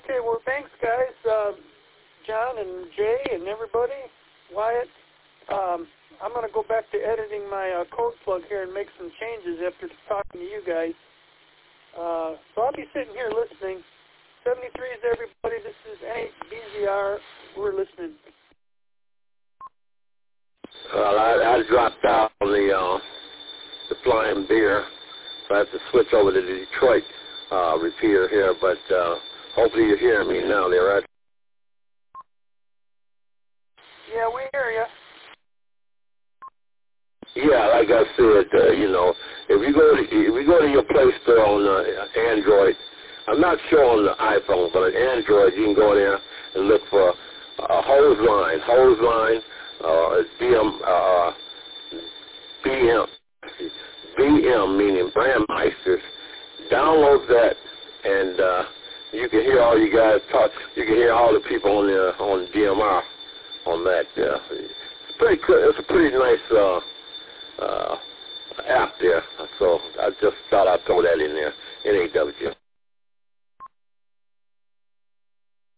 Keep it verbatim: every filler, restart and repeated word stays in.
Okay, well, thanks, guys. Uh, John and Jay and everybody, Wyatt. Um, I'm going to go back to editing my uh, code plug here and make some changes after talking to you guys. Uh, so I'll be sitting here listening. seventy-three is everybody. This is N H B Z R. We're listening. Well, I, I dropped out on the, uh, the Flying Beer, so I have to switch over to the Detroit uh, repeater here, but uh, hopefully you're hearing me now there, right? Yeah, we hear you. Yeah, like I said, uh, you know, if you go to if you go to your Play Store on uh, Android, I'm not sure on the iPhone, but on Android you can go there and look for uh, Hose Line, Hose Line, uh, B M, uh, B M, B M meaning Brandmeisters. Download that, and uh, you can hear all you guys talk. You can hear all the people on the on D M R on that. Uh, it's pretty good. It's a pretty nice. Uh, Uh, app there, so I just thought I'd throw that in there, N A W.